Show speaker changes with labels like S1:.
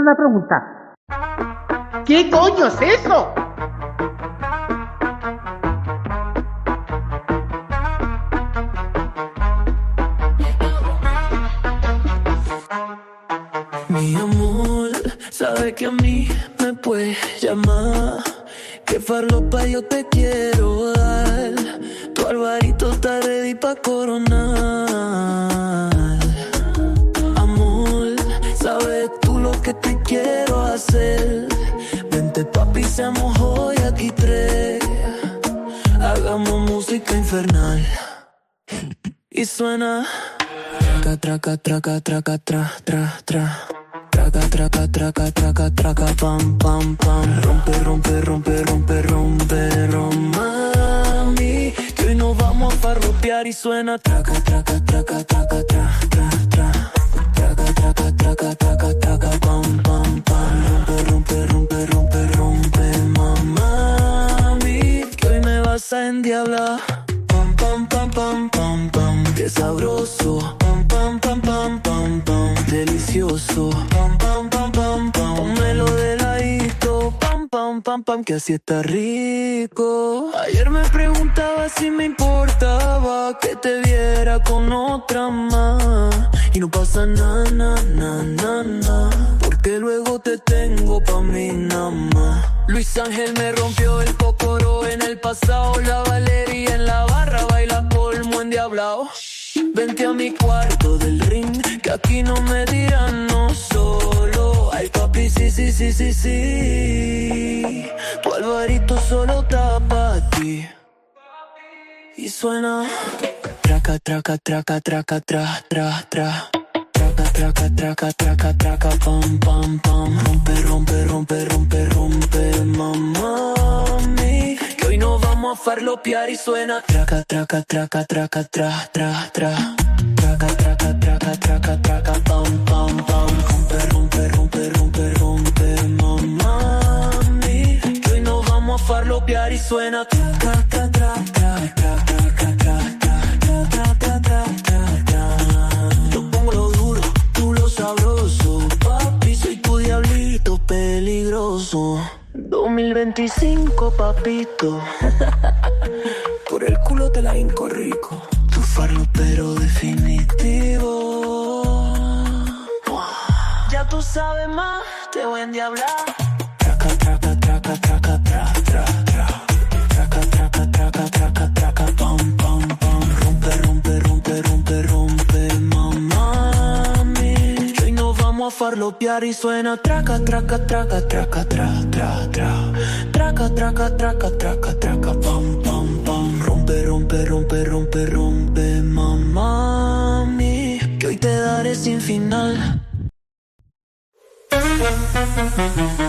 S1: una pregunta. ¿Qué coño es eso?
S2: Mi amor, sabe que a mí me puedes llamar. Que farlopa yo te quiero dar. Tu Alvarito está ready pa' coronar. Amor, sabes tú lo que te quiero hacer. Vente papi, seamos hoy aquí tres. Hagamos música infernal. Y suena traca, traca, traca, traca, tra, tra. Traca, traca, traca, traca, traca, pam, pam, pam. Rompe, rompe, rompe, rompe, rompe, mami. Que hoy nos vamos a farropear y suena traca, traca, traca, traca, tra, tra, tra. Traca, traca, traca, traca, traca, pam, pam, pam. Rompe, rompe, rompe, rompe, mami. Que hoy me vas a endiablar. Pam, pam, pam, pam, pam, pam. Qué sabroso. Pam, pam, pam, pam, pam, pam. Delicioso. Pam, pam, pam, pam, pam. Pónmelo de ladito. Pam, pam, pam, pam. Que así está rico. Ayer me preguntaba si me importaba que te viera con otra más. Y no pasa nada, na, na, na, na. Porque luego te tengo pa' mí nada más. Luis Ángel me rompió el cocoro en el pasado. La Valeria en la barra baila polvo endiablao. Vente a mi cuarto del ring, que aquí no me dirán no solo. Ay papi, sí, sí, sí, sí, sí. Tu Alvarito solo está pa' ti. Y suena traca, traca, traca, traca, tra, tra, tra. Traca, traca, traca, traca, traca, pam, pam, pam. Rompe, rompe, rompe, rompe, rompe, mami. Que hoy nos vamos a farlopear y suena traca, traca, traca, traca, tra, tra, tra. Traca, traca, traca, traca, traca, pam, pam, pam. Rompe, rompe, rompe, rompe, rompe, mami. Que hoy nos vamos a farlopear y suena traca, traca, traca, traca, traca, traca, traca, traca, traca. Yo pongo lo duro, tú lo sabroso. Papi, soy tu diablito peligroso. 2025, papito. Por el culo te la hinco rico. Tu farlopero definitivo. Ya tú sabes más, te voy a endiablar. Traca, traca, traca, traca, tra, tra, tra. Traca, traca, traca, traca, traca, pam, pam, pam. Rompe, rompe, rompe, rompe, rompe, mami. Que hoy nos vamos a farlopear y suena traca, traca, traca, traca, tra, tra, tra. Traca, traca, traca, traca, traca, pam, pam, pam. Rompe, rompe, rompe, rompe, rompe, mami. Que hoy te daré sin final.